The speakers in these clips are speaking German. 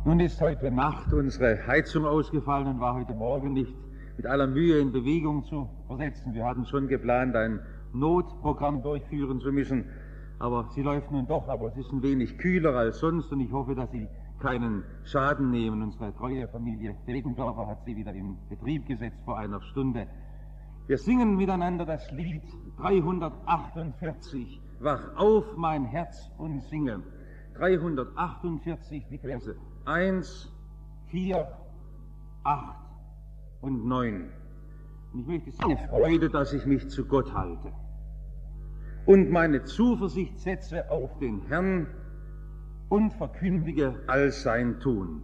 Nun ist heute Nacht unsere Heizung ausgefallen und war heute Morgen nicht mit aller Mühe in Bewegung zu versetzen. Wir hatten schon geplant, ein Notprogramm durchführen zu müssen, aber sie läuft nun doch, aber es ist ein wenig kühler als sonst und ich hoffe, dass Sie keinen Schaden nehmen. Unsere treue Familie Degendorfer hat sie wieder in Betrieb gesetzt vor einer Stunde. Wir singen miteinander das Lied 348, Wach auf, mein Herz, und singe. 348, die Verse 1, 4, 8 und 9. Und ich möchte sagen, Freude, dass ich mich zu Gott halte und meine Zuversicht setze auf den Herrn und verkündige all sein Tun.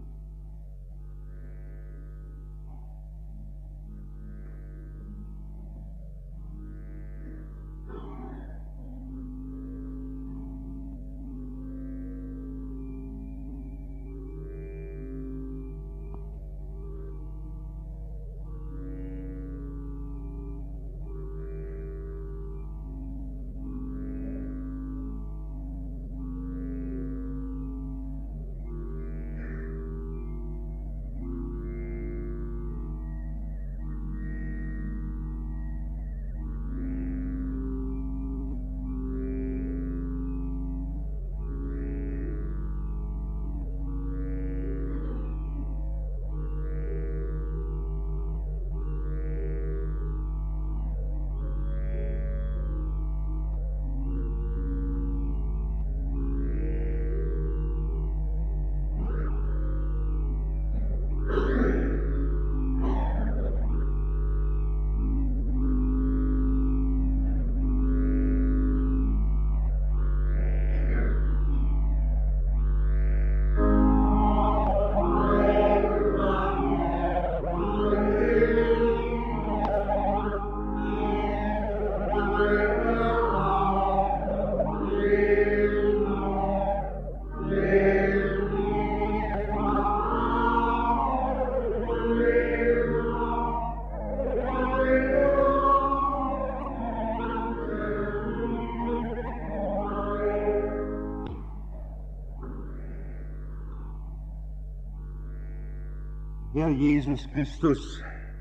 Herr Jesus Christus,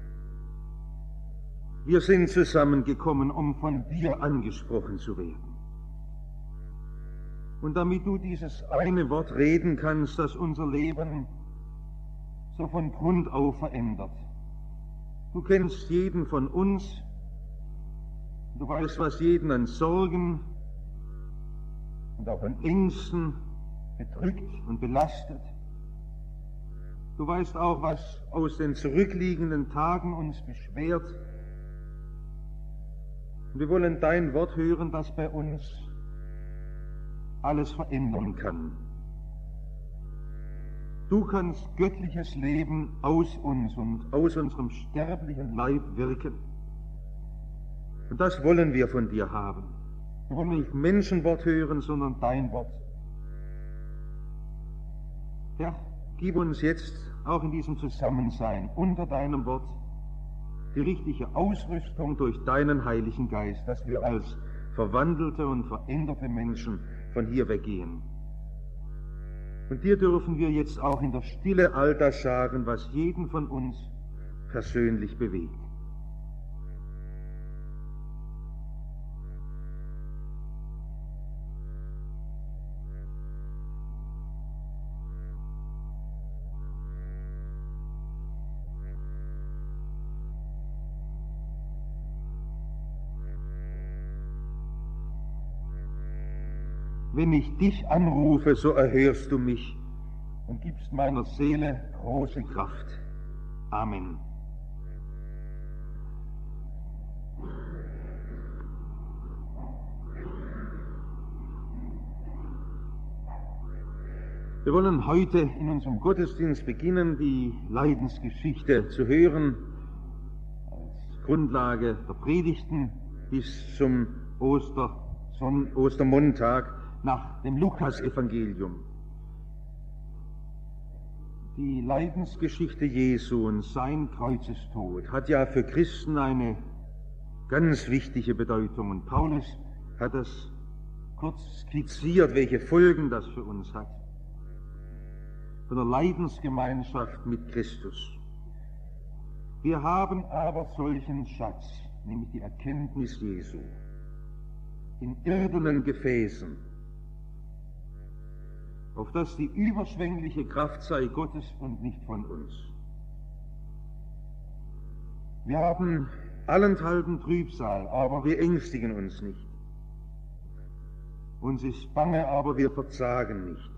wir sind zusammengekommen, um von dir angesprochen zu werden. Und damit du dieses eine Wort reden kannst, das unser Leben so von Grund auf verändert. Du kennst jeden von uns, du weißt, was jeden an Sorgen und auch an Ängsten bedrückt und belastet. Du weißt auch, was aus den zurückliegenden Tagen uns beschwert. Und wir wollen dein Wort hören, das bei uns alles verändern kann. Du kannst göttliches Leben aus uns und aus unserem sterblichen Leib wirken. Und das wollen wir von dir haben. Wir wollen nicht Menschenwort hören, sondern dein Wort. Ja, gib uns jetzt auch in diesem Zusammensein unter deinem Wort die richtige Ausrüstung durch deinen Heiligen Geist, dass wir als verwandelte und veränderte Menschen von hier weggehen. Und dir dürfen wir jetzt auch in der Stille all das sagen, was jeden von uns persönlich bewegt. Wenn ich dich anrufe, so erhörst du mich und gibst meiner Seele große Kraft. Amen. Wir wollen heute in unserem Gottesdienst beginnen, die Leidensgeschichte zu hören, als Grundlage der Predigten bis zum Ostermontag nach dem Lukasevangelium. Die Leidensgeschichte Jesu und sein Kreuzestod hat ja für Christen eine ganz wichtige Bedeutung. Und Paulus hat das kurz skizziert, welche Folgen das für uns hat. von der Leidensgemeinschaft mit Christus. Wir haben aber solchen Schatz, nämlich die Erkenntnis Jesu, in irdenen Gefäßen, auf dass die überschwängliche Kraft sei Gottes und nicht von uns. Wir haben allenthalben Trübsal, aber wir ängstigen uns nicht. Uns ist bange, aber wir verzagen nicht.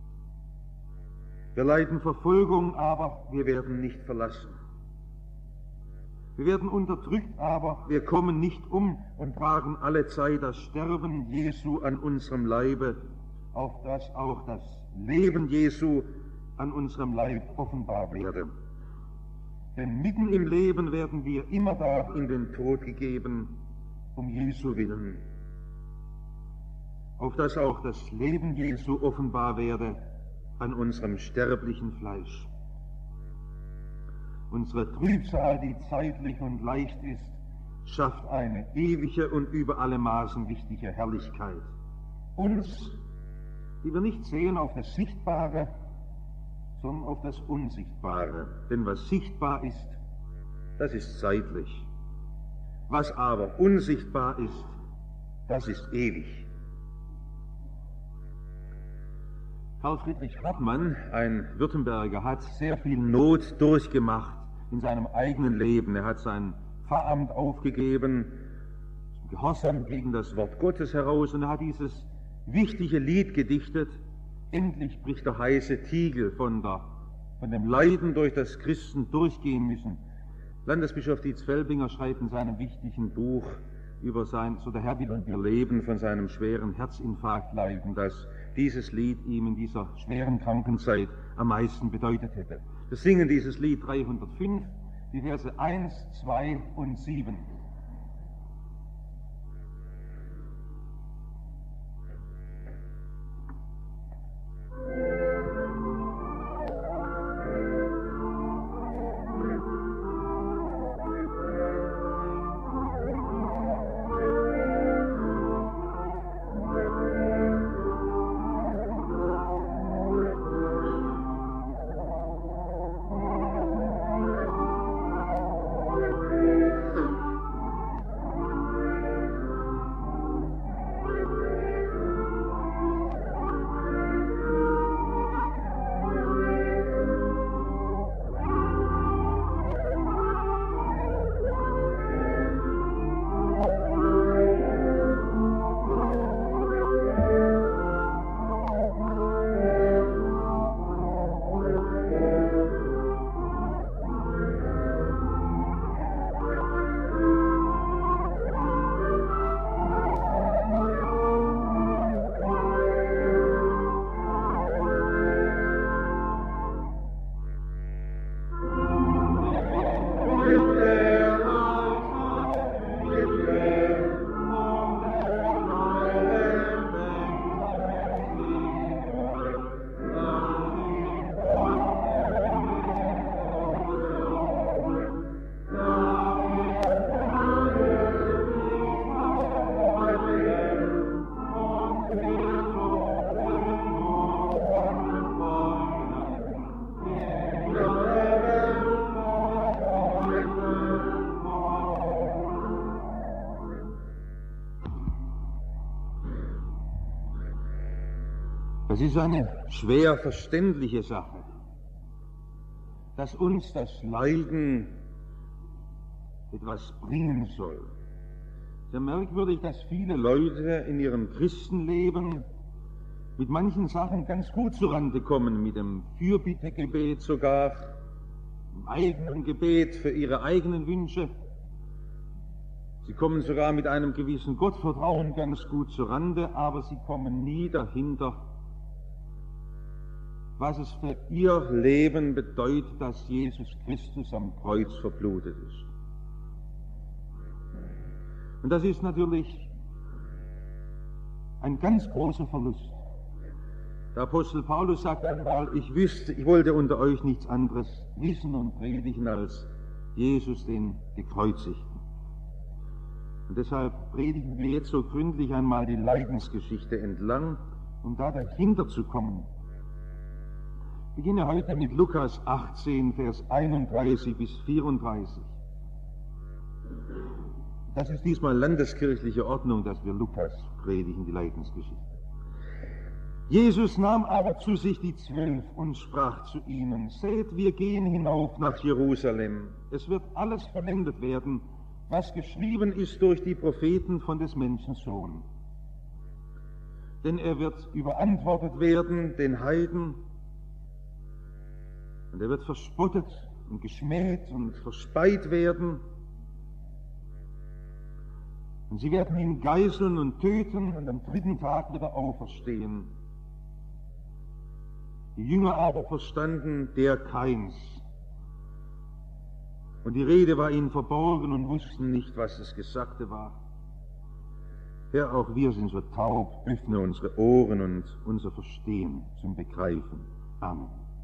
Wir leiden Verfolgung, aber wir werden nicht verlassen. Wir werden unterdrückt, aber wir kommen nicht um und tragen alle Zeit das Sterben Jesu an unserem Leibe, auf dass auch das Leben Jesu an unserem Leib offenbar werde. Denn mitten im Leben werden wir immer da in den Tod gegeben, um Jesu willen, auf dass auch das Leben Jesu offenbar werde an unserem sterblichen Fleisch. Unsere Trübsal, die zeitlich und leicht ist, schafft eine ewige und über alle Maßen wichtige Herrlichkeit. Uns, die wir nicht sehen auf das Sichtbare, sondern auf das Unsichtbare. Denn was sichtbar ist, das ist zeitlich. Was aber unsichtbar ist, das ist ewig. Karl Friedrich Hartmann, ein Württemberger, hat sehr viel Not durchgemacht in seinem eigenen Leben. Er hat sein Pfarramt aufgegeben, gehorsam gegen das Wort Gottes heraus, und er hat dieses wichtige Lied gedichtet: Endlich bricht der heiße Tiegel von dem Leiden, durch das Christen durchgehen müssen. Landesbischof Dietz Felbinger schreibt in seinem wichtigen Buch über so der Herr will und ihr Leben von seinem schweren Herzinfarkt leiden, dass dieses Lied ihm in dieser schweren Krankenzeit am meisten bedeutet hätte. Wir singen dieses Lied 305, die Verse 1, 2 und 7. Das ist eine schwer verständliche Sache, dass uns das Leiden etwas bringen soll. Sehr merkwürdig, dass viele Leute in ihrem Christenleben mit manchen Sachen ganz gut zurande kommen, mit dem Fürbittegebet sogar, im eigenen Gebet für ihre eigenen Wünsche. Sie kommen sogar mit einem gewissen Gottvertrauen ganz gut zurande, aber sie kommen nie dahinter, was es für ihr Leben bedeutet, dass Jesus Christus am Kreuz verblutet ist. Und das ist natürlich ein ganz großer Verlust. Der Apostel Paulus sagt einmal, ich wollte unter euch nichts anderes wissen und predigen als Jesus den Gekreuzigten. Und deshalb predigen wir jetzt so gründlich einmal die Leidensgeschichte entlang, um da dahinter zu kommen. Ich beginne heute mit Lukas 18, Vers 31 bis 34. Das ist diesmal landeskirchliche Ordnung, dass wir Lukas predigen, die Leidensgeschichte. Jesus nahm aber zu sich die 12 und sprach zu ihnen: Seht, wir gehen hinauf nach Jerusalem. Es wird alles vollendet werden, was geschrieben ist durch die Propheten von des Menschen Sohn. Denn er wird überantwortet werden den Heiden, und er wird verspottet und geschmäht und verspeit werden. Und sie werden ihn geißeln und töten und am 3. Tag wieder auferstehen. Die Jünger aber verstanden der keins. Und die Rede war ihnen verborgen und wussten nicht, was das Gesagte war. Herr, auch wir sind so taub, öffne unsere Ohren und unser Verstehen zum Begreifen. Amen.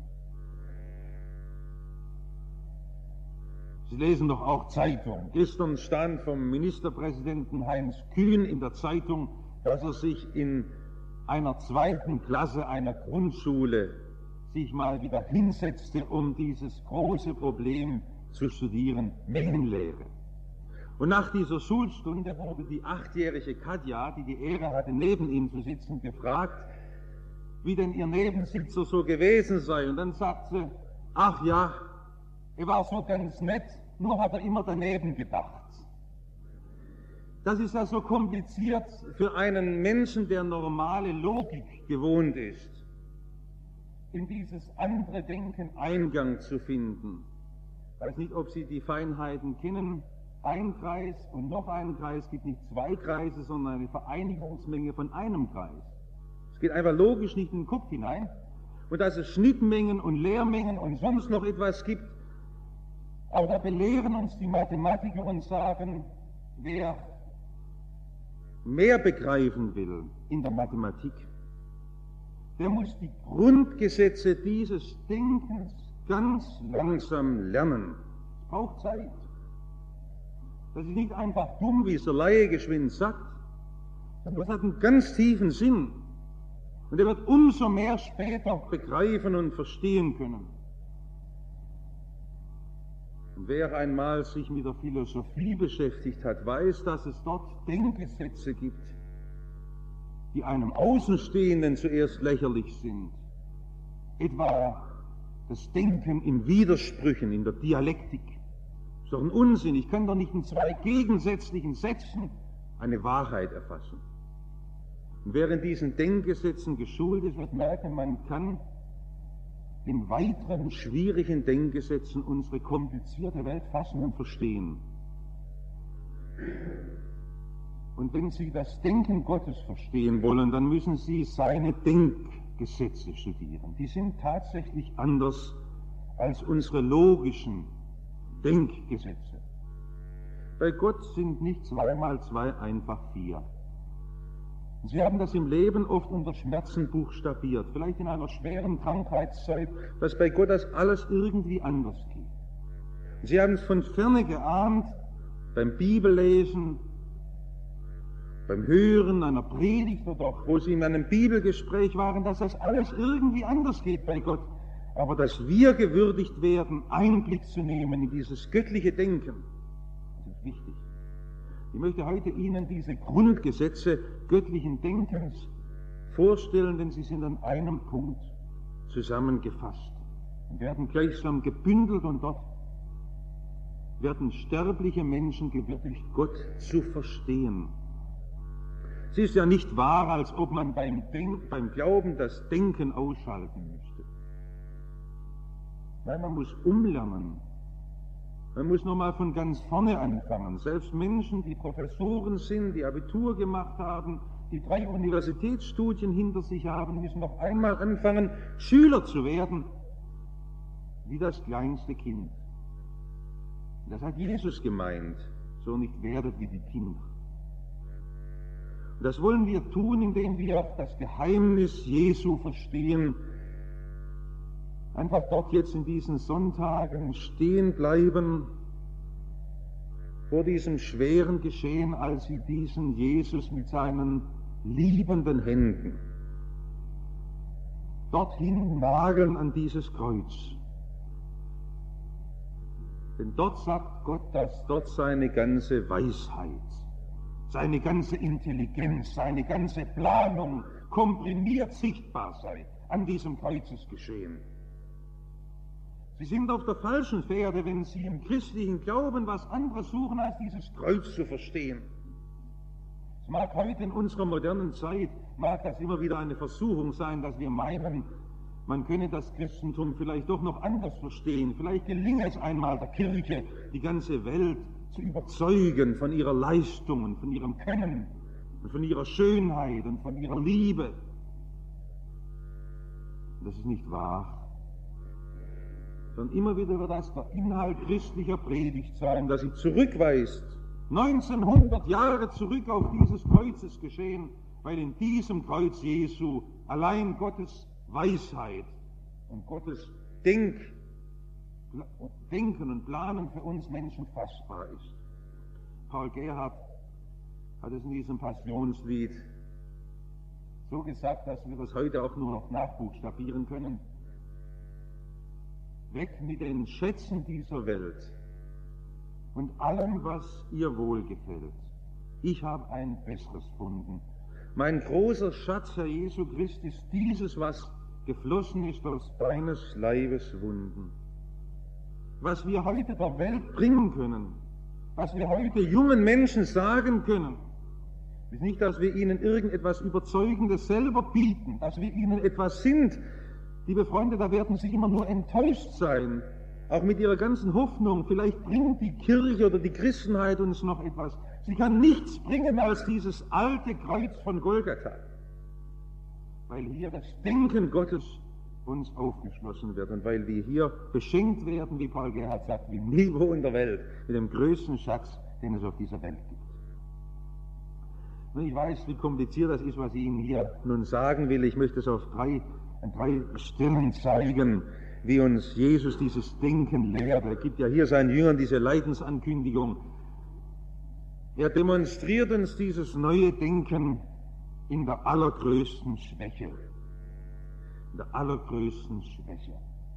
Sie lesen doch auch Zeitung. Gestern stand vom Ministerpräsidenten Heinz Kühn in der Zeitung, dass er sich in einer 2. Klasse einer Grundschule sich mal wieder hinsetzte, um dieses große Problem zu studieren, Mengenlehre. Und nach dieser Schulstunde wurde die 8-jährige Katja, die die Ehre hatte, neben ihm zu sitzen, gefragt, wie denn ihr Nebensitzer so gewesen sei. Und dann sagt sie: Ach ja, er war so ganz nett, nur hat er immer daneben gedacht. Das ist ja so kompliziert für einen Menschen, der normale Logik gewohnt ist, in dieses andere Denken Eingang zu finden. Ich weiß nicht, ob Sie die Feinheiten kennen. Ein Kreis und noch ein Kreis gibt nicht 2 Kreise, sondern eine Vereinigungsmenge von einem Kreis. Es geht einfach logisch nicht in den Kopf hinein. Und dass es Schnittmengen und Leermengen und sonst noch etwas gibt, aber da belehren uns die Mathematiker und sagen, wer mehr begreifen will in der Mathematik, der muss die Grundgesetze dieses Denkens ganz langsam lernen. Es braucht Zeit. Das ist nicht einfach dumm, wie es der Laie geschwind sagt, sondern das hat einen ganz tiefen Sinn. Und er wird umso mehr später begreifen und verstehen können. Und wer einmal sich mit der Philosophie beschäftigt hat, weiß, dass es dort Denkgesetze gibt, die einem Außenstehenden zuerst lächerlich sind. Etwa das Denken in Widersprüchen, in der Dialektik. Das ist doch ein Unsinn. Ich kann doch nicht in 2 gegensätzlichen Sätzen eine Wahrheit erfassen. Und wer in diesen Denkgesetzen geschult ist, wird merken, man kann in weiteren schwierigen Denkgesetzen unsere komplizierte Welt fassen und verstehen. Und wenn Sie das Denken Gottes verstehen wollen, dann müssen Sie seine Denkgesetze studieren. Die sind tatsächlich anders als unsere logischen Denkgesetze. Bei Gott sind nicht 2 mal 2 einfach 4. Sie haben das im Leben oft unter Schmerzen buchstabiert, vielleicht in einer schweren Krankheitszeit, dass bei Gott das alles irgendwie anders geht. Sie haben es von ferne geahnt, beim Bibellesen, beim Hören einer Predigt oder auch, wo Sie in einem Bibelgespräch waren, dass das alles irgendwie anders geht bei Gott. Aber dass wir gewürdigt werden, Einblick zu nehmen in dieses göttliche Denken, das ist wichtig. Ich möchte heute Ihnen diese Grundgesetze göttlichen Denkens vorstellen, denn sie sind an einem Punkt zusammengefasst und werden gleichsam gebündelt, und dort werden sterbliche Menschen gewürdigt, Gott zu verstehen. Es ist ja nicht wahr, als ob man beim Glauben das Denken ausschalten müsste. Nein, man muss umlernen. Man muss nochmal von ganz vorne anfangen. Selbst Menschen, die Professoren sind, die Abitur gemacht haben, die 3 Universitätsstudien hinter sich haben, müssen noch einmal anfangen, Schüler zu werden, wie das kleinste Kind. Das hat Jesus gemeint, so nicht werdet wie die Kinder. Und das wollen wir tun, indem wir das Geheimnis Jesu verstehen, einfach dort jetzt in diesen Sonntagen stehen bleiben vor diesem schweren Geschehen, als sie diesen Jesus mit seinen liebenden Händen dorthin nageln an dieses Kreuz. Denn dort sagt Gott, dass dort seine ganze Weisheit, seine ganze Intelligenz, seine ganze Planung komprimiert sichtbar sei an diesem Kreuzesgeschehen. Sie sind auf der falschen Fährte, wenn Sie im christlichen Glauben was anderes suchen, als dieses Kreuz zu verstehen. Es mag heute in unserer modernen Zeit, mag das immer wieder eine Versuchung sein, dass wir meinen, man könne das Christentum vielleicht doch noch anders verstehen. Vielleicht gelinge es einmal der Kirche, die ganze Welt zu überzeugen von ihrer Leistung und von ihrem Können und von ihrer Schönheit und von ihrer Liebe. Das ist nicht wahr. Sondern immer wieder wird das der Inhalt christlicher Predigt sein, dass sie zurückweist, 1900 Jahre zurück auf dieses Kreuzesgeschehen, weil in diesem Kreuz Jesu allein Gottes Weisheit und Gottes Denken und Planen für uns Menschen fassbar ist. Paul Gerhardt hat es in diesem Passionslied so gesagt, dass wir das heute auch nur noch nachbuchstabieren können. Weg mit den Schätzen dieser Welt und allem, was ihr wohlgefällt. Ich habe ein Besseres gefunden. Mein großer Schatz, Herr Jesu Christ, ist dieses, was geflossen ist aus deines Leibes Wunden. Was wir heute der Welt bringen können, was wir heute jungen Menschen sagen können, ist nicht, dass wir ihnen irgendetwas Überzeugendes selber bieten, dass wir ihnen etwas sind. Liebe Freunde, da werden Sie immer nur enttäuscht sein, auch mit Ihrer ganzen Hoffnung. Vielleicht bringt die Kirche oder die Christenheit uns noch etwas. Sie kann nichts bringen als dieses alte Kreuz von Golgatha, weil hier das Denken Gottes uns aufgeschlossen wird und weil wir hier beschenkt werden, wie Paul Gerhardt sagt, wie nirgendwo in der Welt, mit dem größten Schatz, den es auf dieser Welt gibt. Und ich weiß, wie kompliziert das ist, was ich Ihnen hier nun sagen will. Ich möchte es an drei Stellen zeigen, wie uns Jesus dieses Denken lehrt. Er gibt ja hier seinen Jüngern diese Leidensankündigung. Er demonstriert uns dieses neue Denken in der allergrößten Schwäche. In der allergrößten Schwäche.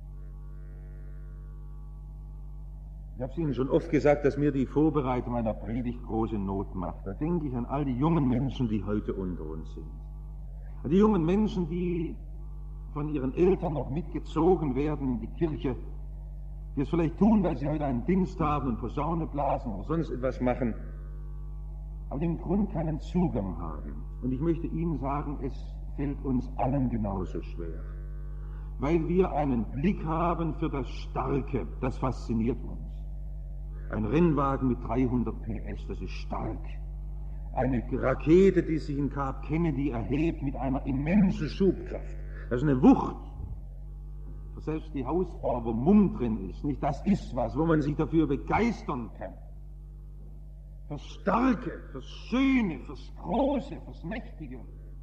Ich habe es Ihnen schon oft gesagt, dass mir die Vorbereitung einer Predigt große Not macht. Da denke ich an all die jungen Menschen, die heute unter uns sind. An die jungen Menschen, die von ihren Eltern noch mitgezogen werden in die Kirche, die es vielleicht tun, weil sie heute einen Dienst haben und Posaune blasen oder sonst etwas machen, aber im Grunde keinen Zugang haben. Und ich möchte Ihnen sagen, es fällt uns allen genauso schwer, weil wir einen Blick haben für das Starke, das fasziniert uns. Ein Rennwagen mit 300 PS, das ist stark. Eine Rakete, die sich in Cape Kennedy erhebt mit einer immensen Schubkraft. Das ist eine Wucht. Für selbst die Hausfrau, wo Mumm drin ist, nicht? Das ist was, wo man sich dafür begeistern kann. Fürs Starke, fürs Schöne, fürs Große, fürs Mächtige.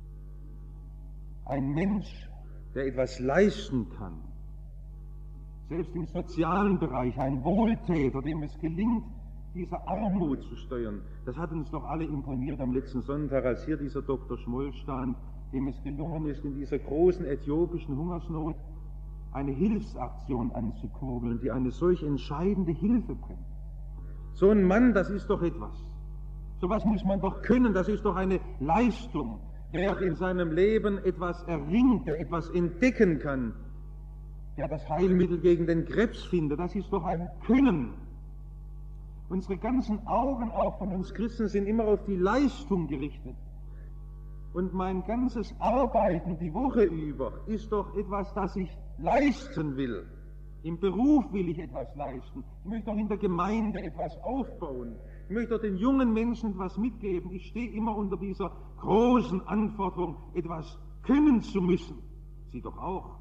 Ein Mensch, der etwas leisten kann. Selbst im sozialen Bereich, ein Wohltäter, dem es gelingt, diese Armut zu steuern. Das hat uns doch alle imponiert am letzten Sonntag, als hier dieser Dr. Schmoll stand, dem es gelungen ist, in dieser großen äthiopischen Hungersnot eine Hilfsaktion anzukurbeln, die eine solch entscheidende Hilfe bringt. So ein Mann, das ist doch etwas. So was muss man doch können, das ist doch eine Leistung, der in seinem Leben etwas erringt, der etwas entdecken kann, der das Heilmittel gegen den Krebs findet, das ist doch ein Können. Unsere ganzen Augen auch von uns Christen sind immer auf die Leistung gerichtet. Und mein ganzes Arbeiten die Woche über ist doch etwas, das ich leisten will. Im Beruf will ich etwas leisten. Ich möchte auch in der Gemeinde etwas aufbauen. Ich möchte auch den jungen Menschen etwas mitgeben. Ich stehe immer unter dieser großen Anforderung, etwas können zu müssen. Sie doch auch.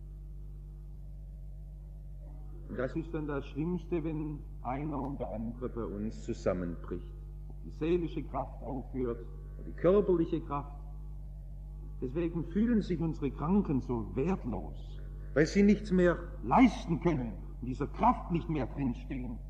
Und das ist dann das Schlimmste, wenn einer und der andere bei uns zusammenbricht. Die seelische Kraft aufhört, die körperliche Kraft. Deswegen fühlen sich unsere Kranken so wertlos, weil sie nichts mehr leisten können, in dieser Kraft nicht mehr drinstehen.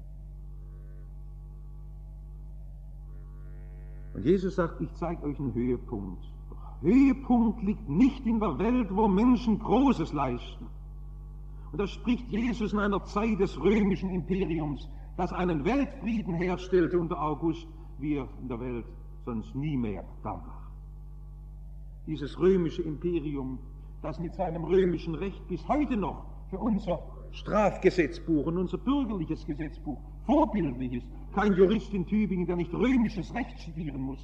Und Jesus sagt, ich zeige euch einen Höhepunkt. Höhepunkt liegt nicht in der Welt, wo Menschen Großes leisten. Und das spricht Jesus in einer Zeit des römischen Imperiums, das einen Weltfrieden herstellte unter August, wie er in der Welt sonst nie mehr da war. Dieses römische Imperium, das mit seinem römischen Recht bis heute noch für unser Strafgesetzbuch und unser bürgerliches Gesetzbuch vorbildlich ist. Kein Jurist in Tübingen, der nicht römisches Recht studieren muss.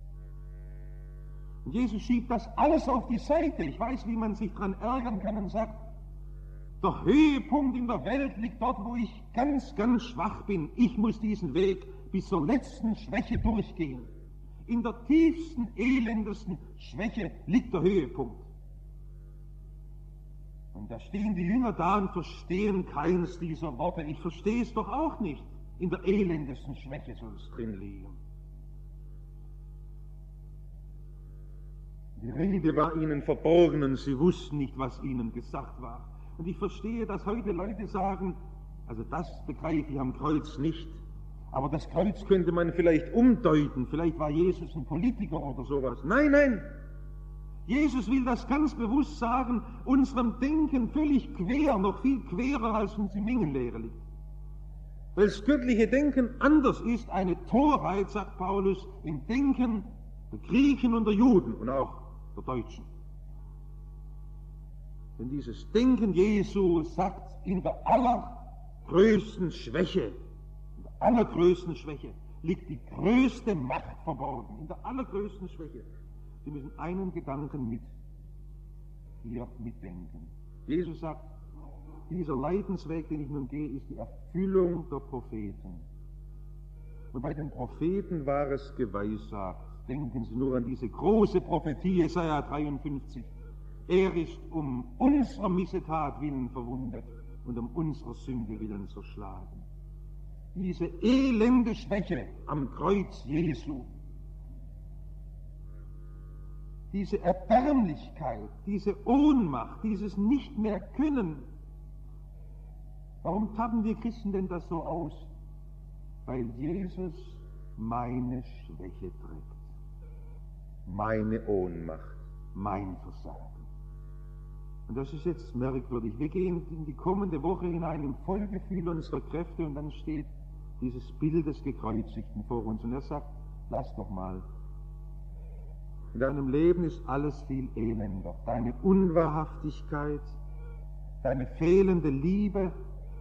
Und Jesus schiebt das alles auf die Seite. Ich weiß, wie man sich daran ärgern kann und sagt, der Höhepunkt in der Welt liegt dort, wo ich ganz, ganz schwach bin. Ich muss diesen Weg bis zur letzten Schwäche durchgehen. In der tiefsten, elendesten Schwäche liegt der Höhepunkt. Und da stehen die Jünger da und verstehen keins dieser Worte. Ich verstehe es doch auch nicht. In der elendesten Schwäche soll es drin liegen. Die Rede war ihnen verborgen und sie wussten nicht, was ihnen gesagt war. Und ich verstehe, dass heute Leute sagen, also das begreife ich am Kreuz nicht, aber das Kreuz könnte man vielleicht umdeuten, vielleicht war Jesus ein Politiker oder sowas. Nein, nein, Jesus will das ganz bewusst sagen, unserem Denken völlig quer, noch viel querer als uns die Mengenlehre liegt. Weil das göttliche Denken anders ist, eine Torheit, sagt Paulus, im Denken der Griechen und der Juden und auch der Deutschen. Denn dieses Denken Jesu sagt, in der allergrößten Schwäche liegt die größte Macht verborgen. In der allergrößten Schwäche. Sie müssen einen Gedanken hier mitdenken. Jesus sagt, dieser Leidensweg, den ich nun gehe, ist die Erfüllung der Propheten. Und bei den Propheten war es geweissagt. Denken Sie nur an diese große Prophetie, Jesaja 53. Er ist um unserer Missetat willen verwundet und um unserer Sünde willen zerschlagen. Diese elende Schwäche am Kreuz Jesu, diese Erbärmlichkeit, diese Ohnmacht, dieses nicht mehr können. Warum tappen wir Christen denn das so aus? Weil Jesus meine Schwäche trägt, meine Ohnmacht, mein Versagen. Und das ist jetzt merkwürdig. Wir gehen in die kommende Woche hinein im Vollgefühl unserer Kräfte und dann steht dieses Bild des Gekreuzigten vor uns und er sagt, lass doch mal. In deinem Leben ist alles viel elender. Deine Unwahrhaftigkeit, deine fehlende Liebe,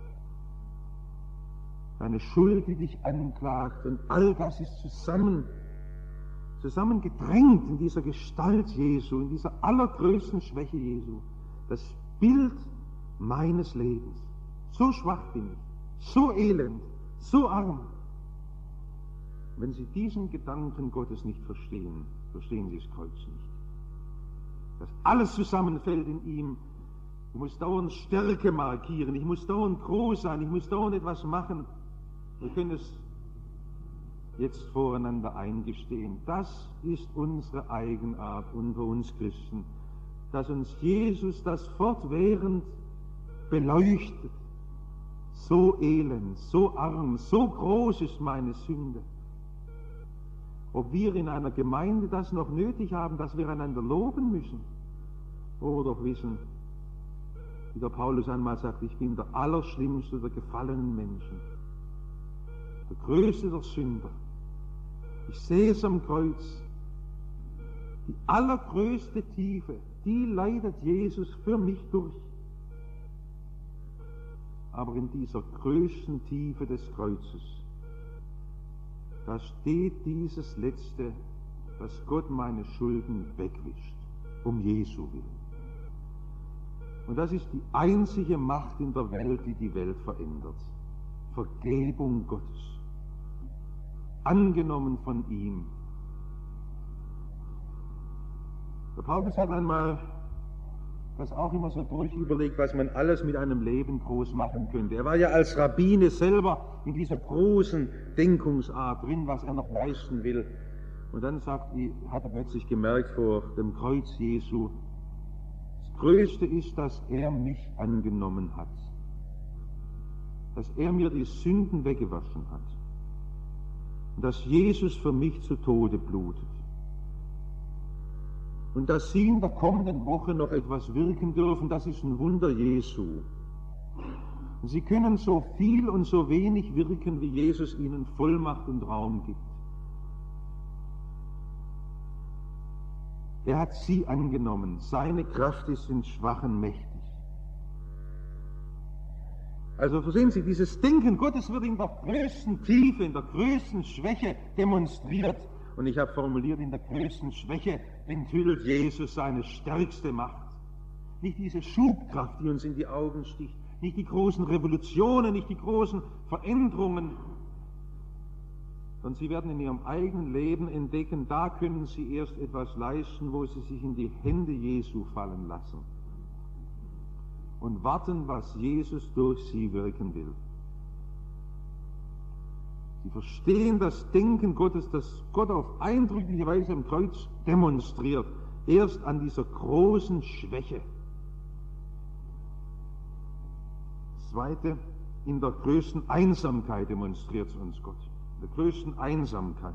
deine Schuld, die dich anklagt und all das ist zusammengedrängt in dieser Gestalt Jesu, in dieser allergrößten Schwäche Jesu. Das Bild meines Lebens. So schwach bin ich, so elend, so arm. Wenn Sie diesen Gedanken Gottes nicht verstehen, verstehen Sie das Kreuz nicht. Dass alles zusammenfällt in ihm. Ich muss dauernd Stärke markieren, ich muss dauernd groß sein, ich muss dauernd etwas machen. Wir können es jetzt voreinander eingestehen. Das ist unsere Eigenart unter uns Christen, dass uns Jesus das fortwährend beleuchtet. So elend, so arm, so groß ist meine Sünde. Ob wir in einer Gemeinde das noch nötig haben, dass wir einander loben müssen, oder doch wissen, wie der Paulus einmal sagt, ich bin der allerschlimmste der gefallenen Menschen, der größte der Sünder. Ich sehe es am Kreuz. Die allergrößte Tiefe, die leidet Jesus für mich durch. Aber in dieser größten Tiefe des Kreuzes, da steht dieses Letzte, dass Gott meine Schulden wegwischt, um Jesu willen. Und das ist die einzige Macht in der Welt, die die Welt verändert. Vergebung Gottes. Angenommen von ihm. Der Paulus hat einmal das auch immer so durchüberlegt, was man alles mit einem Leben groß machen könnte. Er war ja als Rabbine selber in dieser großen Denkungsart drin, was er noch leisten will. Und dann hat er plötzlich gemerkt vor dem Kreuz Jesu, das Größte ist, dass er mich angenommen hat. Dass er mir die Sünden weggewaschen hat. Und dass Jesus für mich zu Tode blutet. Und dass Sie in der kommenden Woche noch etwas wirken dürfen, das ist ein Wunder Jesu. Und Sie können so viel und so wenig wirken, wie Jesus Ihnen Vollmacht und Raum gibt. Er hat Sie angenommen. Seine Kraft ist in Schwachen mächtig. Also verstehen Sie, dieses Denken Gottes wird in der größten Tiefe, in der größten Schwäche demonstriert. Und ich habe formuliert, in der größten Schwäche enthüllt Jesus seine stärkste Macht. Nicht diese Schubkraft, die uns in die Augen sticht, nicht die großen Revolutionen, nicht die großen Veränderungen, sondern Sie werden in Ihrem eigenen Leben entdecken, da können Sie erst etwas leisten, wo Sie sich in die Hände Jesu fallen lassen und warten, was Jesus durch Sie wirken will. Sie verstehen das Denken Gottes, das Gott auf eindrückliche Weise am Kreuz demonstriert, erst an dieser großen Schwäche. Das Zweite, in der größten Einsamkeit demonstriert es uns Gott. In der größten Einsamkeit.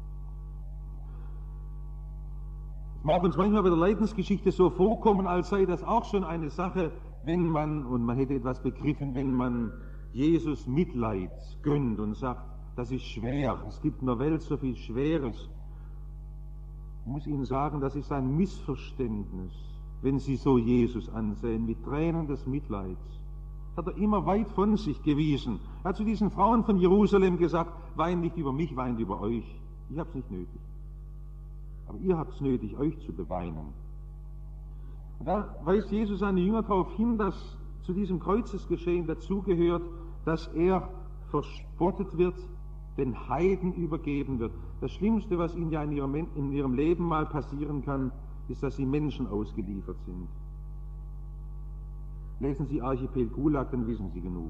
Es mag uns manchmal bei der Leidensgeschichte so vorkommen, als sei das auch schon eine Sache, wenn man, und man hätte etwas begriffen, wenn man Jesus Mitleid gönnt und sagt, das ist schwer, es gibt in der Welt so viel Schweres. Ich muss Ihnen sagen, das ist ein Missverständnis, wenn Sie so Jesus ansehen, mit Tränen des Mitleids. Das hat er immer weit von sich gewiesen. Er hat zu diesen Frauen von Jerusalem gesagt, weint nicht über mich, weint über euch. Ich habe es nicht nötig. Aber ihr habt es nötig, euch zu beweinen. Und da weist Jesus seine Jünger darauf hin, dass zu diesem Kreuzesgeschehen dazugehört, dass er verspottet wird, den Heiden übergeben wird. Das Schlimmste, was ihnen ja in ihrem Leben mal passieren kann, ist, dass sie Menschen ausgeliefert sind. Lesen Sie Archipel Gulag, dann wissen Sie genug.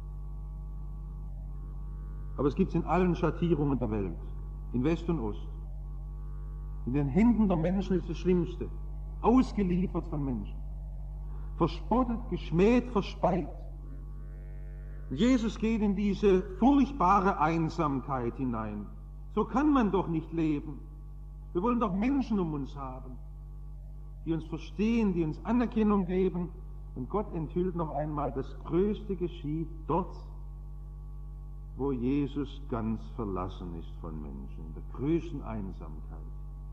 Aber es gibt es in allen Schattierungen der Welt, in West und Ost. In den Händen der Menschen ist das Schlimmste. Ausgeliefert von Menschen. Verspottet, geschmäht, verspeit. Jesus geht in diese furchtbare Einsamkeit hinein. So kann man doch nicht leben. Wir wollen doch Menschen um uns haben, die uns verstehen, die uns Anerkennung geben. Und Gott enthüllt noch einmal, das Größte geschieht dort, wo Jesus ganz verlassen ist von Menschen, in der größten Einsamkeit.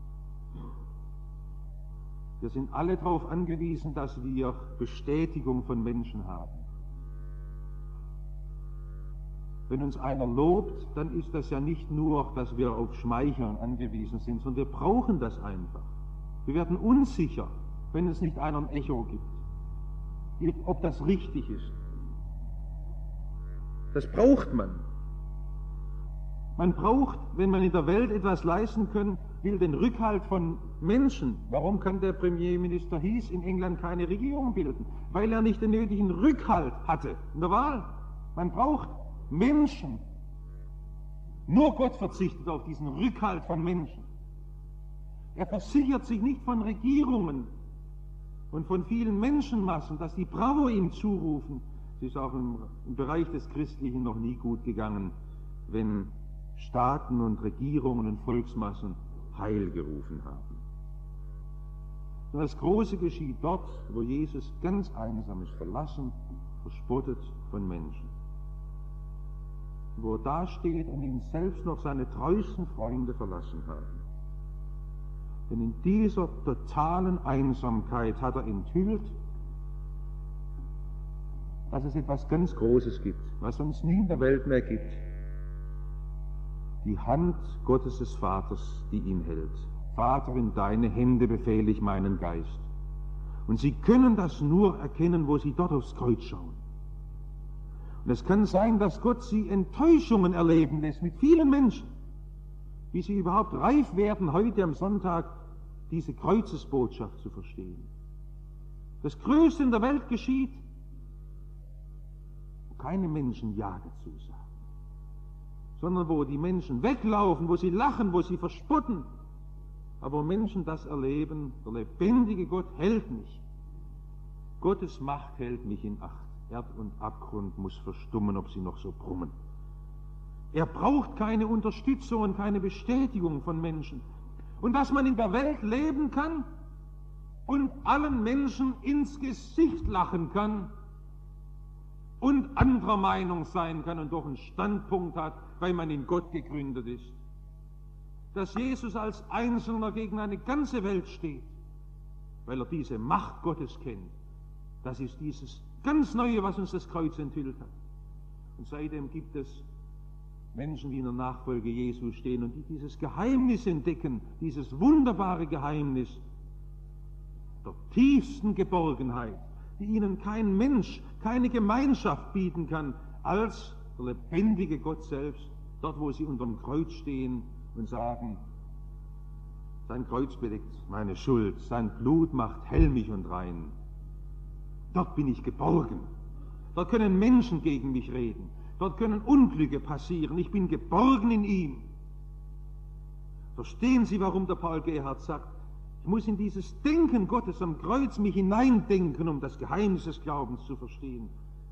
Wir sind alle darauf angewiesen, dass wir Bestätigung von Menschen haben. Wenn uns einer lobt, dann ist das ja nicht nur, dass wir auf Schmeicheln angewiesen sind, sondern wir brauchen das einfach. Wir werden unsicher, wenn es nicht einer ein Echo gibt, ob das richtig ist. Das braucht man. Man braucht, wenn man in der Welt etwas leisten will, den Rückhalt von Menschen. Warum kann der Premierminister Heath in England keine Regierung bilden? Weil er nicht den nötigen Rückhalt hatte in der Wahl. Man braucht Menschen. Nur Gott verzichtet auf diesen Rückhalt von Menschen. Er versichert sich nicht von Regierungen und von vielen Menschenmassen, dass die Bravo ihm zurufen. Es ist auch im Bereich des Christlichen noch nie gut gegangen, wenn Staaten und Regierungen und Volksmassen Heil gerufen haben. Und das Große geschieht dort, wo Jesus ganz einsam ist, verlassen, verspottet von Menschen. Wo er dasteht und ihn selbst noch seine treuesten Freunde verlassen haben. Denn in dieser totalen Einsamkeit hat er enthüllt, dass es etwas ganz Großes gibt, was es sonst nie in der Welt mehr gibt. Die Hand Gottes des Vaters, die ihn hält. Vater, in deine Hände befehle ich meinen Geist. Und sie können das nur erkennen, wo sie dort aufs Kreuz schauen. Und es kann sein, dass Gott sie Enttäuschungen erleben lässt mit vielen Menschen, wie sie überhaupt reif werden, heute am Sonntag diese Kreuzesbotschaft zu verstehen. Das Größte in der Welt geschieht, wo keine Menschen Ja dazu sagen, sondern wo die Menschen weglaufen, wo sie lachen, wo sie verspotten, aber wo Menschen das erleben, der lebendige Gott hält mich. Gottes Macht hält mich in Acht. Erd und Abgrund muss verstummen, ob sie noch so brummen. Er braucht keine Unterstützung und keine Bestätigung von Menschen. Und dass man in der Welt leben kann, und allen Menschen ins Gesicht lachen kann und anderer Meinung sein kann und doch einen Standpunkt hat, weil man in Gott gegründet ist. Dass Jesus als Einzelner gegen eine ganze Welt steht, weil er diese Macht Gottes kennt, das ist dieses ganz Neue, was uns das Kreuz enthüllt hat. Und seitdem gibt es Menschen, die in der Nachfolge Jesu stehen und die dieses Geheimnis entdecken, dieses wunderbare Geheimnis der tiefsten Geborgenheit, die ihnen kein Mensch, keine Gemeinschaft bieten kann, als der lebendige Gott selbst, dort wo sie unter dem Kreuz stehen und sagen, sein Kreuz bedeckt meine Schuld, sein Blut macht hell mich und rein. Dort bin ich geborgen. Dort können Menschen gegen mich reden. Dort können Unglücke passieren. Ich bin geborgen in ihm. Verstehen Sie, warum der Paul Gerhard sagt, ich muss in dieses Denken Gottes am Kreuz mich hineindenken, um das Geheimnis des Glaubens zu verstehen.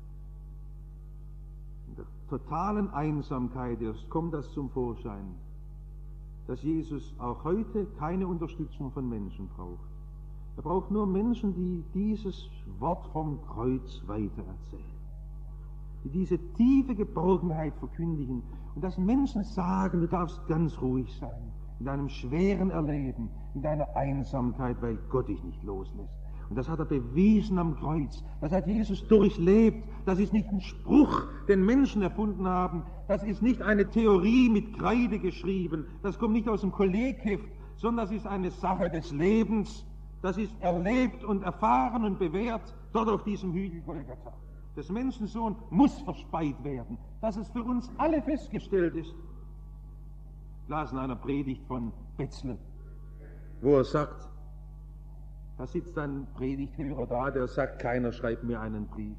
In der totalen Einsamkeit erst kommt das zum Vorschein, dass Jesus auch heute keine Unterstützung von Menschen braucht. Er braucht nur Menschen, die dieses Wort vom Kreuz weitererzählen, die diese tiefe Geborgenheit verkündigen und dass Menschen sagen, du darfst ganz ruhig sein, in deinem schweren Erleben, in deiner Einsamkeit, weil Gott dich nicht loslässt. Und das hat er bewiesen am Kreuz. Das hat Jesus durchlebt. Das ist nicht ein Spruch, den Menschen erfunden haben. Das ist nicht eine Theorie mit Kreide geschrieben. Das kommt nicht aus dem Kollegheft, sondern das ist eine Sache des Lebens. Das ist erlebt und erfahren und bewährt dort auf diesem Hügel Golgatha. Des Menschensohn muss verspeit werden, dass es für uns alle festgestellt ist. Ich las in einer Predigt von Betzle, wo er sagt, da sitzt ein Predigthörer da, der sagt, keiner schreibt mir einen Brief.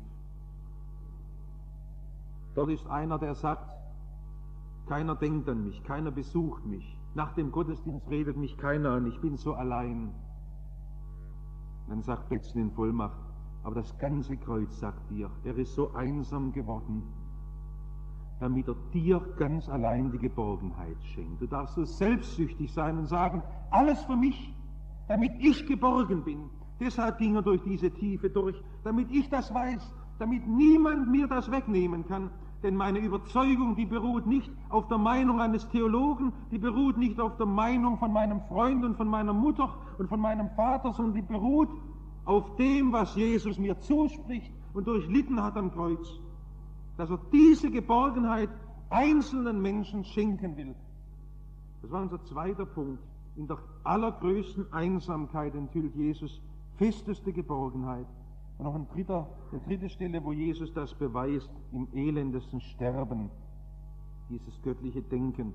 Dort ist einer, der sagt, keiner denkt an mich, keiner besucht mich. Nach dem Gottesdienst redet mich keiner an, ich bin so allein. Dann sagt Betzle in Vollmacht, aber das ganze Kreuz sagt dir, er ist so einsam geworden, damit er dir ganz allein die Geborgenheit schenkt. Du darfst so selbstsüchtig sein und sagen, alles für mich, damit ich geborgen bin. Deshalb ging er durch diese Tiefe durch, damit ich das weiß, damit niemand mir das wegnehmen kann. Denn meine Überzeugung, die beruht nicht auf der Meinung eines Theologen, die beruht nicht auf der Meinung von meinem Freund und von meiner Mutter und von meinem Vater, sondern die beruht auf dem, was Jesus mir zuspricht und durchlitten hat am Kreuz. Dass er diese Geborgenheit einzelnen Menschen schenken will. Das war unser zweiter Punkt. In der allergrößten Einsamkeit enthüllt Jesus festeste Geborgenheit. Und noch eine dritte Stelle, wo Jesus das beweist, im elendesten Sterben, dieses göttliche Denken.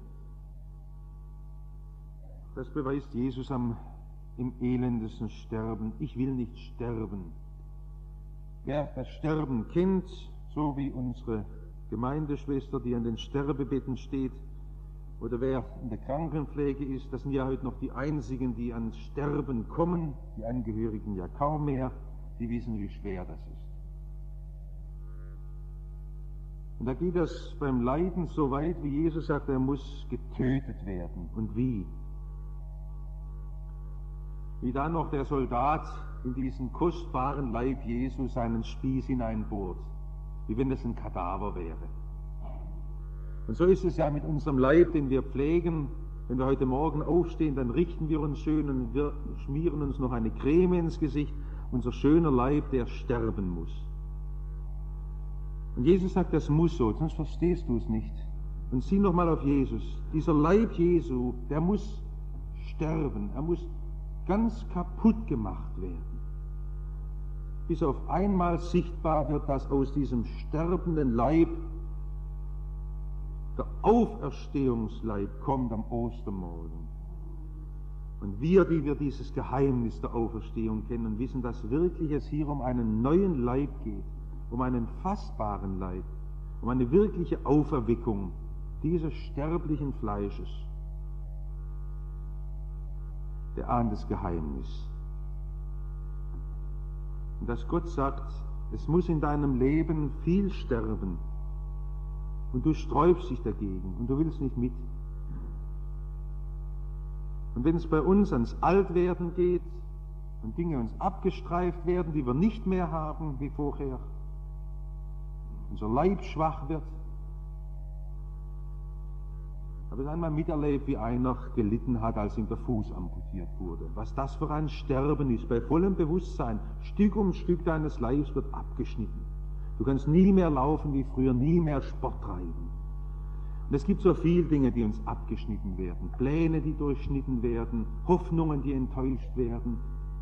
Das beweist Jesus im elendesten Sterben. Ich will nicht sterben. Wer das Sterben kennt, so wie unsere Gemeindeschwester, die an den Sterbebetten steht, oder wer in der Krankenpflege ist, das sind ja heute noch die einzigen, die ans Sterben kommen, die Angehörigen ja kaum mehr, die wissen, wie schwer das ist. Und da geht das beim Leiden so weit, wie Jesus sagt, er muss getötet werden. Und wie? Wie dann noch der Soldat in diesen kostbaren Leib Jesu seinen Spieß hineinbohrt, wie wenn das ein Kadaver wäre. Und so ist es ja mit unserem Leib, den wir pflegen. Wenn wir heute Morgen aufstehen, dann richten wir uns schön und wir schmieren uns noch eine Creme ins Gesicht. Unser schöner Leib, der sterben muss. Und Jesus sagt, das muss so, sonst verstehst du es nicht. Und sieh noch mal auf Jesus. Dieser Leib Jesu, der muss sterben. Er muss ganz kaputt gemacht werden. Bis auf einmal sichtbar wird, dass aus diesem sterbenden Leib der Auferstehungsleib kommt am Ostermorgen. Und wir, die wir dieses Geheimnis der Auferstehung kennen, wissen, dass wirklich es hier um einen neuen Leib geht, um einen fassbaren Leib, um eine wirkliche Auferweckung dieses sterblichen Fleisches. Der ahnt das Geheimnis. Und dass Gott sagt, es muss in deinem Leben viel sterben. Und du sträubst dich dagegen und du willst nicht mit. Und wenn es bei uns ans Altwerden geht, und Dinge uns abgestreift werden, die wir nicht mehr haben wie vorher. Unser Leib schwach wird. Ich habe es einmal miterlebt, wie einer gelitten hat, als ihm der Fuß amputiert wurde. Was das für ein Sterben ist, bei vollem Bewusstsein. Stück um Stück deines Leibes wird abgeschnitten. Du kannst nie mehr laufen wie früher, nie mehr Sport treiben. Und es gibt so viele Dinge, die uns abgeschnitten werden. Pläne, die durchschnitten werden, Hoffnungen, die enttäuscht werden.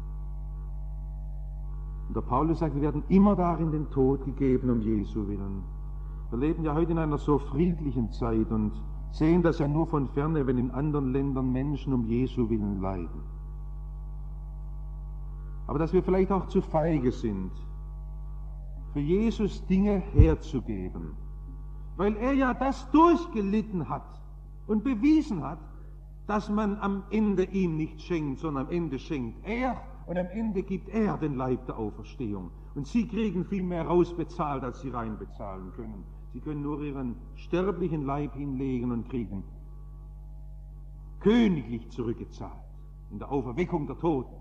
Und der Paulus sagt, wir werden immer darin den Tod gegeben, um Jesu willen. Wir leben ja heute in einer so friedlichen Zeit und sehen das ja nur von ferne, wenn in anderen Ländern Menschen um Jesu willen leiden. Aber dass wir vielleicht auch zu feige sind, für Jesus Dinge herzugeben, weil er ja das durchgelitten hat und bewiesen hat, dass man am Ende ihm nicht schenkt, sondern am Ende schenkt er und am Ende gibt er den Leib der Auferstehung. Und sie kriegen viel mehr rausbezahlt, als sie reinbezahlen können. Sie können nur ihren sterblichen Leib hinlegen und kriegen königlich zurückgezahlt in der Auferweckung der Toten.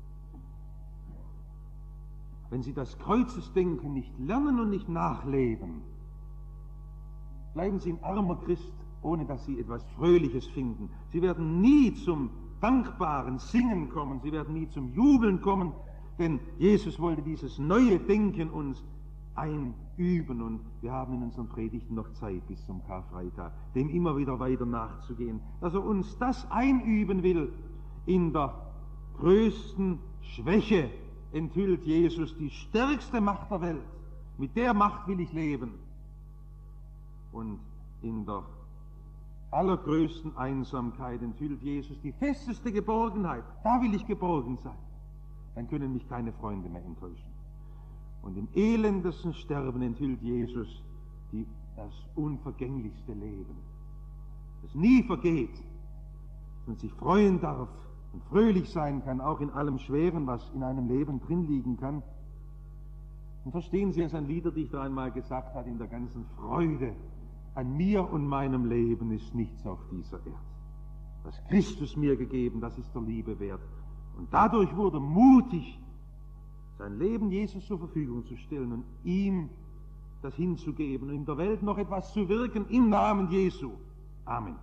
Wenn sie das Kreuzesdenken nicht lernen und nicht nachleben, bleiben sie ein armer Christ, ohne dass sie etwas Fröhliches finden. Sie werden nie zum dankbaren Singen kommen, sie werden nie zum Jubeln kommen, denn Jesus wollte dieses neue Denken uns einüben und wir haben in unseren Predigten noch Zeit bis zum Karfreitag, dem immer wieder weiter nachzugehen, dass er uns das einüben will. In der größten Schwäche enthüllt Jesus die stärkste Macht der Welt. Mit der Macht will ich leben. Und in der allergrößten Einsamkeit enthüllt Jesus die festeste Geborgenheit. Da will ich geborgen sein. Dann können mich keine Freunde mehr enttäuschen. Und im elendesten Sterben enthüllt Jesus das unvergänglichste Leben, das nie vergeht und sich freuen darf und fröhlich sein kann, auch in allem Schweren, was in einem Leben drin liegen kann. Und verstehen Sie, was ein Liederdichter einmal gesagt hat, in der ganzen Freude an mir und meinem Leben ist nichts auf dieser Erde. Was Christus mir gegeben, das ist der Liebe wert. Und dadurch wurde mutig, sein Leben Jesus zur Verfügung zu stellen und ihm das hinzugeben und in der Welt noch etwas zu wirken im Namen Jesu. Amen.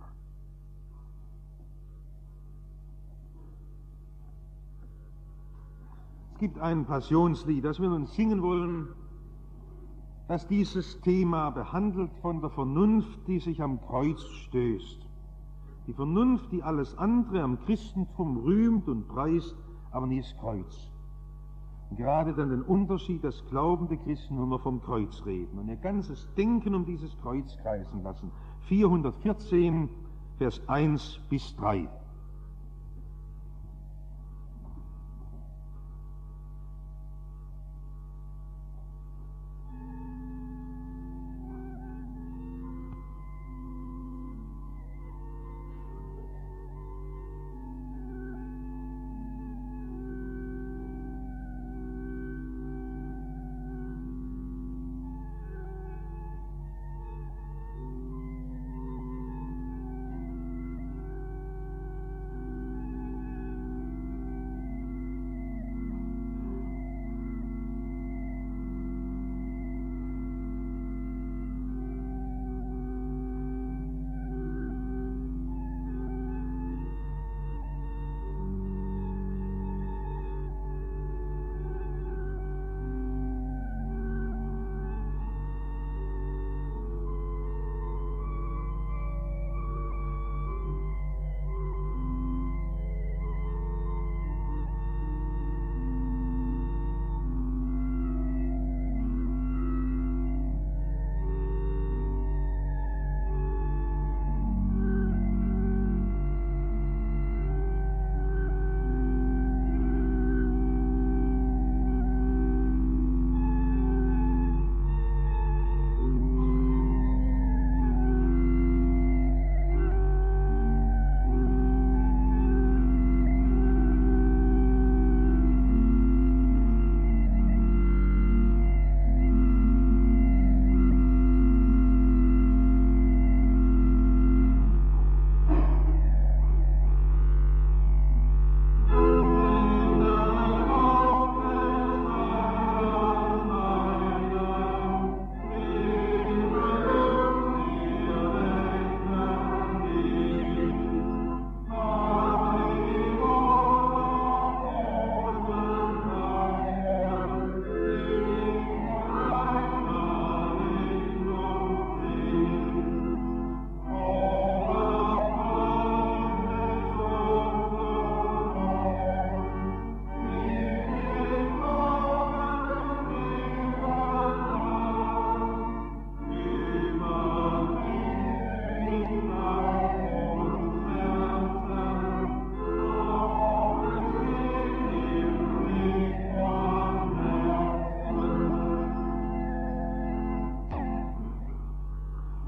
Es gibt ein Passionslied, das wir nun singen wollen, das dieses Thema behandelt von der Vernunft, die sich am Kreuz stößt. Die Vernunft, die alles andere am Christentum rühmt und preist, aber nie das Kreuz. Und gerade dann den Unterschied, dass glaubende Christen nur noch vom Kreuz reden und ihr ganzes Denken um dieses Kreuz kreisen lassen. 414, Vers 1 bis 3.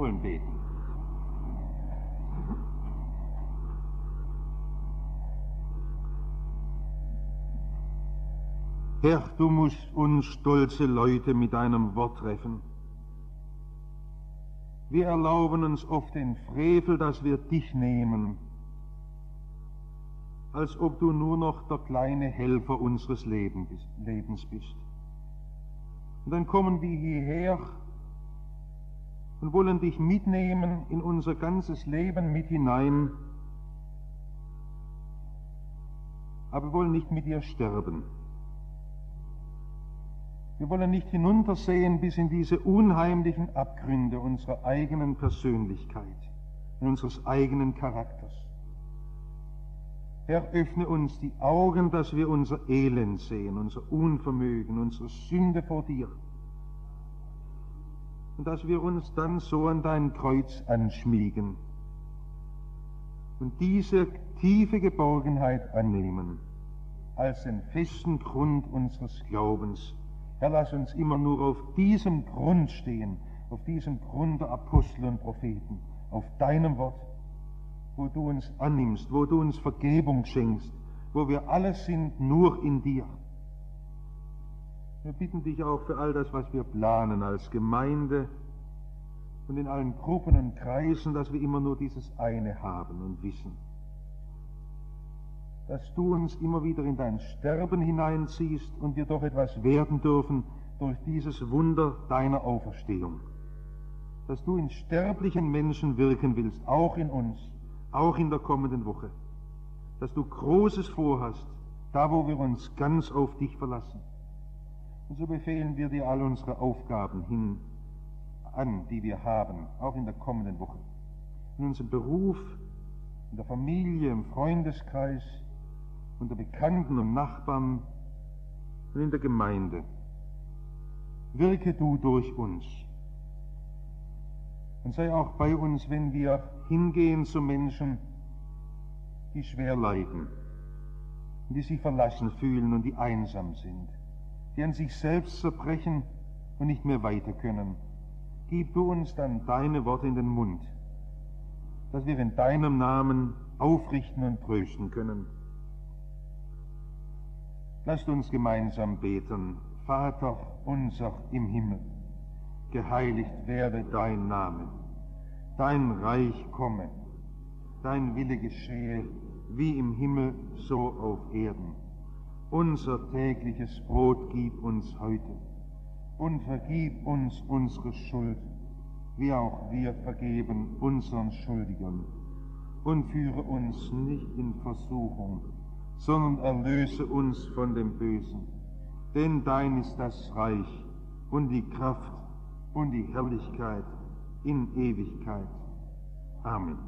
wollen beten. Herr, du musst uns stolze Leute mit deinem Wort treffen. Wir erlauben uns oft den Frevel, dass wir dich nehmen, als ob du nur noch der kleine Helfer unseres Lebens bist. Und dann kommen wir hierher und wollen dich mitnehmen in unser ganzes Leben mit hinein, aber wir wollen nicht mit dir sterben. Wir wollen nicht hinuntersehen bis in diese unheimlichen Abgründe unserer eigenen Persönlichkeit, unseres eigenen Charakters. Herr, öffne uns die Augen, dass wir unser Elend sehen, unser Unvermögen, unsere Sünde vor dir. Und dass wir uns dann so an dein Kreuz anschmiegen und diese tiefe Geborgenheit annehmen als den festen Grund unseres Glaubens. Herr, lass uns immer nur auf diesem Grund stehen, auf diesem Grund der Apostel und Propheten, auf deinem Wort, wo du uns annimmst, wo du uns Vergebung schenkst, wo wir alles sind nur in dir. Wir bitten dich auch für all das, was wir planen als Gemeinde und in allen Gruppen und Kreisen, dass wir immer nur dieses eine haben und wissen. Dass du uns immer wieder in dein Sterben hineinziehst und wir doch etwas werden dürfen durch dieses Wunder deiner Auferstehung. Dass du in sterblichen Menschen wirken willst, auch in uns, auch in der kommenden Woche. Dass du Großes vorhast, da wo wir uns ganz auf dich verlassen. Und so befehlen wir dir all unsere Aufgaben hin an, die wir haben, auch in der kommenden Woche. In unserem Beruf, in der Familie, im Freundeskreis, unter Bekannten und Nachbarn und in der Gemeinde. Wirke du durch uns und sei auch bei uns, wenn wir hingehen zu Menschen, die schwer leiden, die sich verlassen fühlen und die einsam sind, die an sich selbst zerbrechen und nicht mehr weiter können. Gib du uns dann deine Worte in den Mund, dass wir in deinem Namen aufrichten und trösten können. Lasst uns gemeinsam beten. Vater unser im Himmel, geheiligt werde dein Name, dein Reich komme, dein Wille geschehe, wie im Himmel, so auf Erden. Unser tägliches Brot gib uns heute und vergib uns unsere Schuld, wie auch wir vergeben unseren Schuldigern. Und führe uns nicht in Versuchung, sondern erlöse uns von dem Bösen. Denn dein ist das Reich und die Kraft und die Herrlichkeit in Ewigkeit. Amen.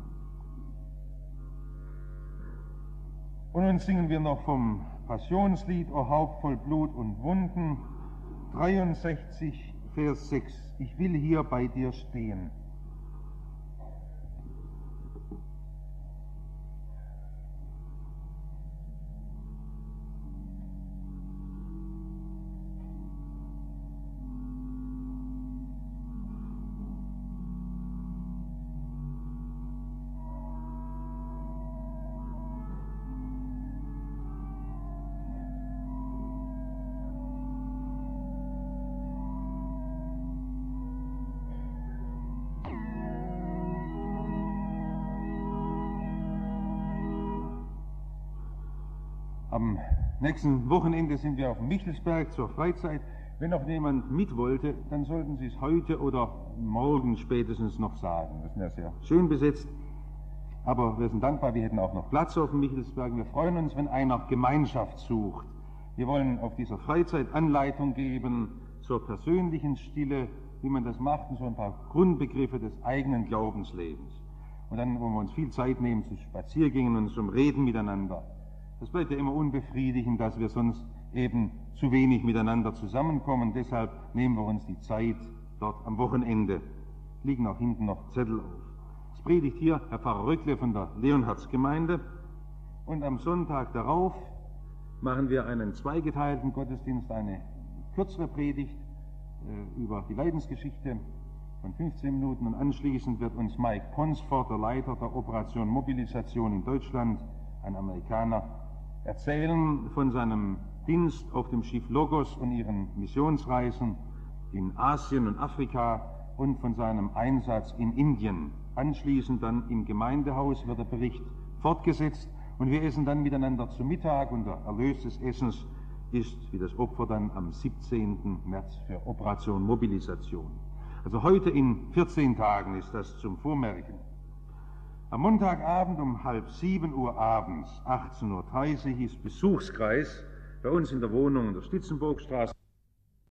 Und nun singen wir noch vom Passionslied, O Haupt voll Blut und Wunden, 63, Vers 6. Ich will hier bei dir stehen. Am nächsten Wochenende sind wir auf dem Michelsberg zur Freizeit. Wenn noch jemand mit wollte, dann sollten Sie es heute oder morgen spätestens noch sagen. Wir sind ja sehr schön besetzt, aber wir sind dankbar, wir hätten auch noch Platz auf dem Michelsberg. Wir freuen uns, wenn einer Gemeinschaft sucht. Wir wollen auf dieser Freizeit Anleitung geben zur persönlichen Stille, wie man das macht, und so ein paar Grundbegriffe des eigenen Glaubenslebens. Und dann wollen wir uns viel Zeit nehmen zu Spaziergängen und zum Reden miteinander. Das bleibt ja immer unbefriedigend, dass wir sonst eben zu wenig miteinander zusammenkommen. Deshalb nehmen wir uns die Zeit dort am Wochenende. Liegen auch hinten noch Zettel auf. Es predigt hier Herr Pfarrer Röckle von der Leonhardsgemeinde. Und am Sonntag darauf machen wir einen zweigeteilten Gottesdienst, eine kürzere Predigt über die Leidensgeschichte von 15 Minuten, und anschließend wird uns Mike Ponsford, der Leiter der Operation Mobilisation in Deutschland, ein Amerikaner, erzählen von seinem Dienst auf dem Schiff Logos und ihren Missionsreisen in Asien und Afrika und von seinem Einsatz in Indien. Anschließend dann im Gemeindehaus wird der Bericht fortgesetzt und wir essen dann miteinander zu Mittag, und der Erlös des Essens ist wie das Opfer dann am 17. März für Operation Mobilisation. Also heute in 14 Tagen ist das zum Vormerken. Am Montagabend um 6:30 abends, 18:30 Uhr, ist Besuchskreis bei uns in der Wohnung in der Stitzenburgstraße.